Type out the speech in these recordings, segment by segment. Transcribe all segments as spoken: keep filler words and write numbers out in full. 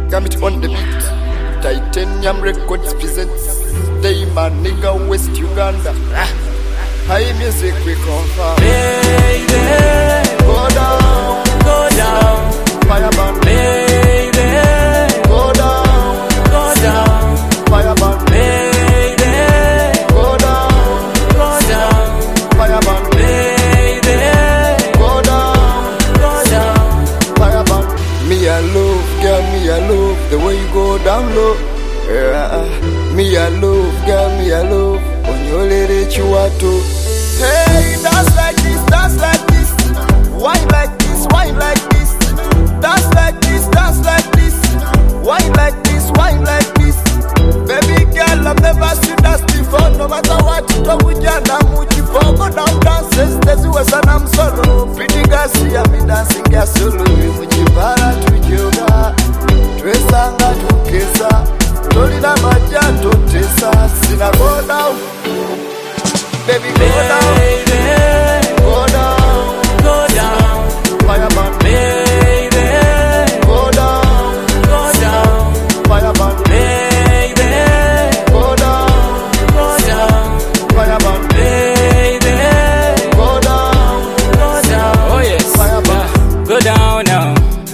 Gambit on the beat. Titanium Records presents Stay my nigga West Uganda. High music we confirm. Baby, Go down, go down. Fireman. Baby, Go down, go down. Fireman. Baby, Go down, go down. Fireman. Baby, Go down, go down. Fireman. Me I love, girl, me I love the way you go down low. Yeah. Me I love, girl, me I love when you let it you are too. Hey, dance like this, dance like this. Wine like this, wine like this. Dance like this, dance like this. Wine like this, wine like this. Baby girl, I've never seen that before. No matter what you do, we can't move you for. Go down, dances, there's a west and I'm solo. Pretty girls see me dancing, girl solo. Mujibara tujoga, twesanga tukesa. Tolina majato tesa, sina go down. Baby, go down, Baby, go down, go down. Fireman. Baby, Go down, go down. Fireman. Baby, Go down, go down. Fireman. Baby, Go down, go down. Oh yes, Fireman. go down now.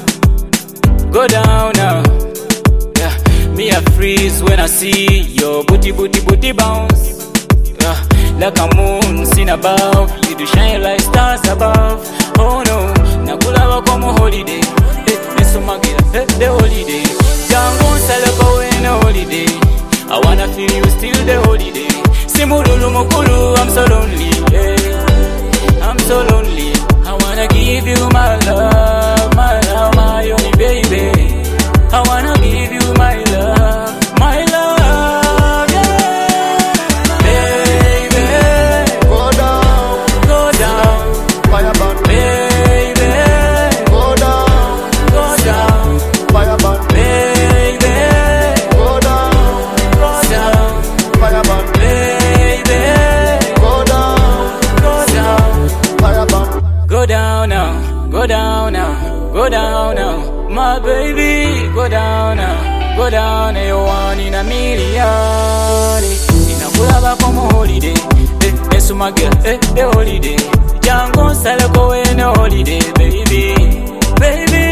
Go down now. Yeah, me a freeze when I see your booty, booty, booty bounce. Yeah, like a moon seen above, you do shine like stars above. Oh no, nakulaba como holiday. Hey, eso magia, hey, the holiday. Jango salako in a holiday. I wanna feel you still the holiday. Simululu mukulu, I'm so lonely. Hey, I'm so lonely. I wanna give you my love, my love, my only baby. I wanna give you my love, my love, yeah. Baby, Go down, go down. Fireman. Baby, Go down, go down. Fireman. Baby, Go down, go down. Fireman. Baby, Go down, go down. Fireman. Go down now, go down now, go down now. My baby, go down now, go down. You one in a million. Inakulaba como holiday. Eh, eso my girl, eh, the holiday. Jango salako in a holiday, baby, baby.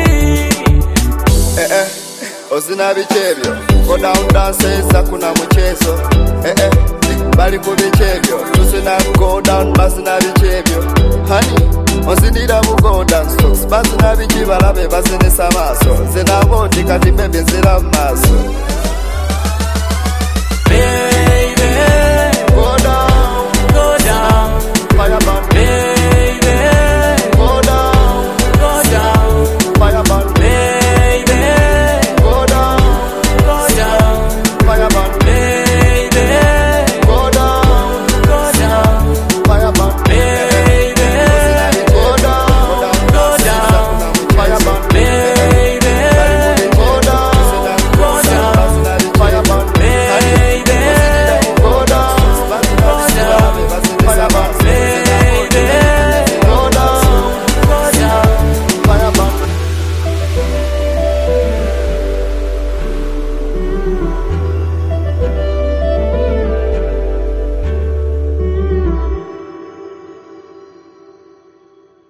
Eh eh, osina bichebyo. Go down dances hakuna mchezo. Eh eh, bali ku bichebyo. Tusina go down basina bichebyo. Honey, osinira mu go down stocks. Basina bichibalabe basinisa maso. Zina boti kati bebe zira maso. Baby,